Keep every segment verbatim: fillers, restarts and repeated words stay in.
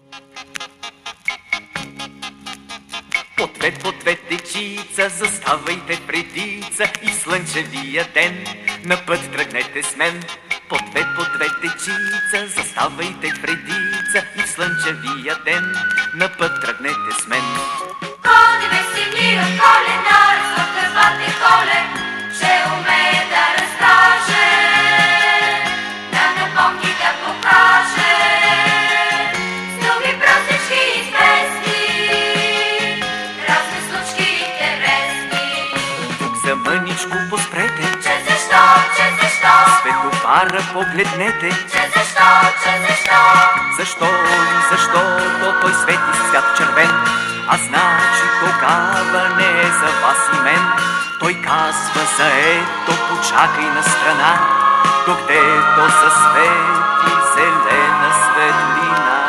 По две, по две дечица, заставайте в редица и в слънчевия ден на път тръгнете с мен. По две, по две дечица, заставайте в редица и в слънчевия ден на път тръгнете с мен. Коне весели от колена, с гърбате коле, ще умее да разкаже, да напомни, да покаже с думи простички и известни, разни случки интересни. Тук за мъничко поспрете, Че защо, че защо, светофара погледнете. че защо, че защо, Защо ли, защото той свети с цвят червен, а значи тогава не е за вас и мен. Той казва заето, почакай на страна, докъдето засвети зелена светлина.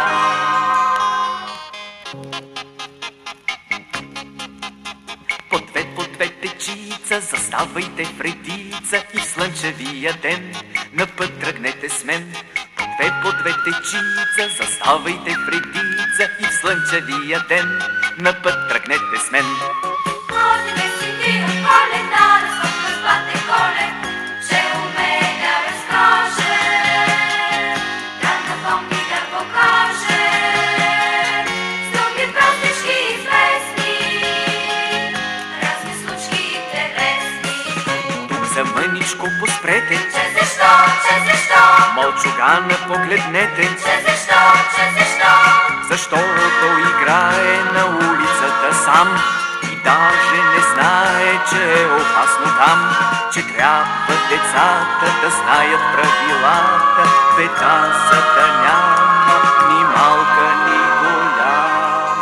По две, по две течица, заставайте в редица и в слънчевия ден на път тръгнете с мен. По две, по две течица, заставайте в редица и в слънчевия ден на път тръгнете с мен. коне весели от колена, с гърбате коле, ще умее да разкаже, да напомни, да покаже с думи простички и известни, разни случки интересни. Тук за мъничко поспрете, Че защо, че защо, мълчугана погледнете, че защо, че защо, защото играе на улицата сам и даже не знае, че е опасно там, че трябва децата да знаят правилата, бедата няма ни малка, ни голяма.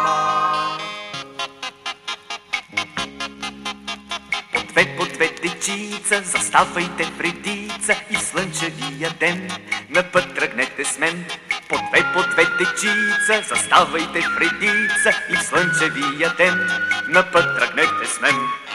По две, по две дечица, заставайте в редица и в слънчевия ден на път тръгнете с мен. По две, по две дечица, заставайте в редица и в слънчевия ден на път тръгнете с мен.